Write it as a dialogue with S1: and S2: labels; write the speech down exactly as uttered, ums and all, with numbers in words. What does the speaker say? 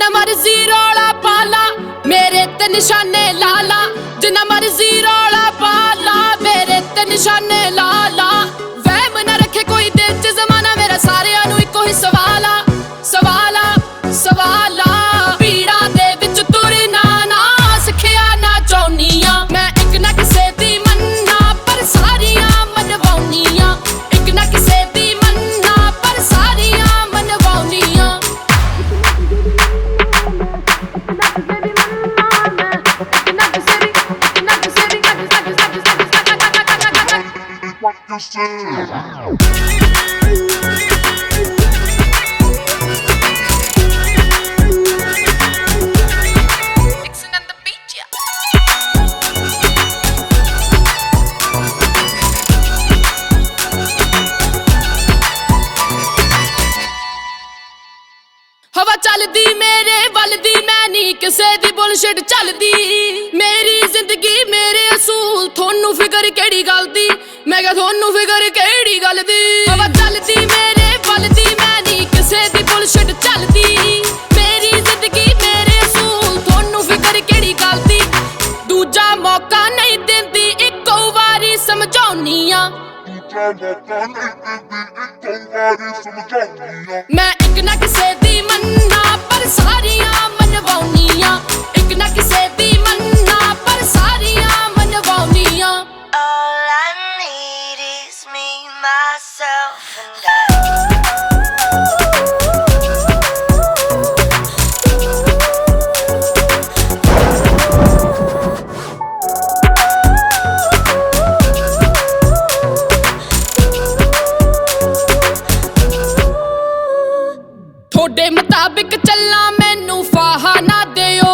S1: जिन्ना मर्जी रौला पाला मेरे ते निशाने लाला, जिन्ना मर्जी रौला पाला मेरे ते निशाने लाला। वहम ना रखे कोई दिल च ज़माना मेरा, सारियां नूं इक्को ही सवाल आ सवाल आ सवाल आ। पीड़ा दे विच तुरना ना सिखिया ना चाहुंदी आ मैं, इक ना किसे दी मन्ना पर सारियां मनवाउंदी आ, इक ना किसे दी मन्ना पर सारियां मनवाउंदी आ। हवा चलदी मेरे वलदी मैं नी किसे दी बुलशिट चलदी, मेरी जिंदगी मेरे असूल थोनू फिकर केड़ी गल दी, मैं क्या थोनू फिकर केड़ी गल दी। हवा चलदी मेरे वलदी मैं नी किसे दी बुलशिट चलदी, मेरी जिंदगी मेरे असूल थोनू फिकर केड़ी गल दी। दूजा मौका नहीं दिंदी इक्को वारी समझाउनी आ मैं, इक ना किसे दी मन्ना पर सारियां मनवाउनी आ, इक ना किसे दी मन्ना पर सारियां मनवाउनी आ।
S2: All I need is me, myself and I. थोड़े मुताबिक चलना मैनू फाहा ना दियो,